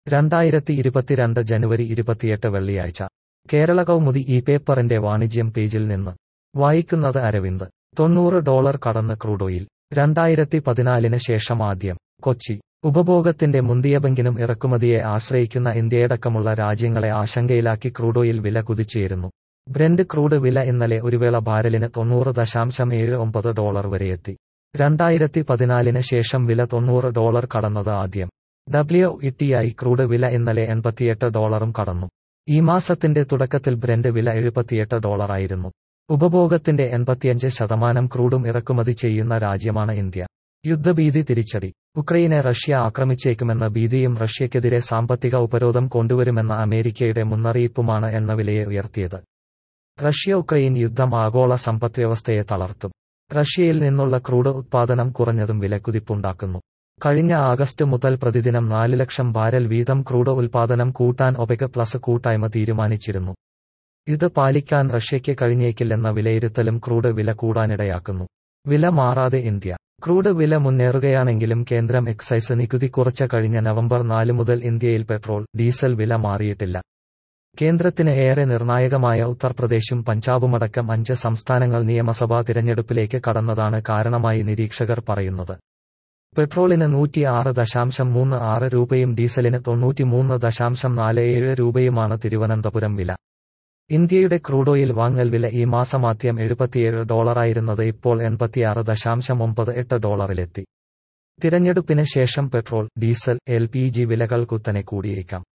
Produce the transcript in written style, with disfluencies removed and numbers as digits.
2022 ജനുവരി 28 വെള്ളിയാഴ്ച കേരള കൗമുദി ഈ പേപ്പറിന്റെ വാണിജ്യം പേജിൽ നിന്ന് വായിക്കുന്നത് അരവിന്ദ്. $90 കടന്ന് ക്രൂഡ് ഓയിൽ. 2014 ശേഷം ആദ്യം. കൊച്ചി. ഉപഭോഗത്തിന്റെ മുന്തിയ പങ്കിനും ഇറക്കുമതിയെ ആശ്രയിക്കുന്ന ഇന്ത്യയടക്കമുള്ള രാജ്യങ്ങളെ ആശങ്കയിലാക്കി ക്രൂഡ് ഓയിൽ വില കുതിച്ചുയരുന്നു. ബ്രെന്റ് ക്രൂഡ് വില ഇന്നലെ ഒരു വേള ബാരലിന് $90.79 വരെയെത്തി. 2014 ശേഷം വില $90 കടന്നത് ആദ്യം. WTI ക്രൂഡ് വില ഇന്നലെ $88 കടന്നു. ഈ മാസത്തിന്റെ തുടക്കത്തിൽ ബ്രെന്റ് വില $78 ആയിരുന്നു. ഉപഭോഗത്തിന്റെ 85% ക്രൂഡും ഇറക്കുമതി ചെയ്യുന്ന രാജ്യമാണ് ഇന്ത്യ. യുദ്ധഭീതി തിരിച്ചടി. ഉക്രൈനെ റഷ്യ ആക്രമിച്ചേക്കുമെന്ന ഭീതിയും റഷ്യക്കെതിരെ സാമ്പത്തിക ഉപരോധം കൊണ്ടുവരുമെന്ന അമേരിക്കയുടെ മുന്നറിയിപ്പുമാണ് എണ്ണവിലയെ ഉയർത്തിയത്. റഷ്യ ഉക്രൈൻ യുദ്ധം ആഗോള സമ്പദ്വ്യവസ്ഥയെ തളർത്തും. റഷ്യയിൽ നിന്നുള്ള ക്രൂഡ് ഉത്പാദനം കുറഞ്ഞതും വിലക്കുതിപ്പുണ്ടാക്കുന്നു. കഴിഞ്ഞ ആഗസ്റ്റ് മുതൽ പ്രതിദിനം 4 ലക്ഷം ബാരൽ വീതം ക്രൂഡ് ഉൽപാദനം കൂട്ടാൻ ഒപെക് പ്ലസ് കൂട്ടായ്മ തീരുമാനിച്ചിരുന്നു. ഇത് പാലിക്കാൻ റഷ്യയ്ക്ക് കഴിഞ്ഞേക്കില്ലെന്ന വിലയിരുത്തലും ക്രൂഡ് വില കൂടാനിടയാക്കുന്നു. വില മാറാതെ ഇന്ത്യ. ക്രൂഡ് വില മുന്നേറുകയാണെങ്കിലും കേന്ദ്രം എക്സൈസ് നികുതി കുറച്ച കഴിഞ്ഞ നവംബർ 4 മുതൽ ഇന്ത്യയിൽ പെട്രോൾ, ഡീസൽ വില മാറിയിട്ടില്ല. കേന്ദ്രത്തിന് ഏറെ നിർണായകമായ ഉത്തർപ്രദേശും പഞ്ചാബുമടക്കം 5 സംസ്ഥാനങ്ങൾ നിയമസഭാ തിരഞ്ഞെടുപ്പിലേക്ക് കടന്നതാണ് കാരണമായി നിരീക്ഷകർ പറയുന്നത്. പെട്രോളിന് 106.36 രൂപയും ഡീസലിന് 93.47 രൂപയുമാണ് തിരുവനന്തപുരം വില. ഇന്ത്യയുടെ ക്രൂഡ് ഓയിൽ വാങ്ങൽ വില ഈ മാസമാദ്യം $77 ആയിരുന്നത് ഇപ്പോൾ $86.98 തിരഞ്ഞെടുപ്പിന് ശേഷം പെട്രോൾ, ഡീസൽ, LPG വിലകൾ കുത്തനെ കൂടിയേക്കാം.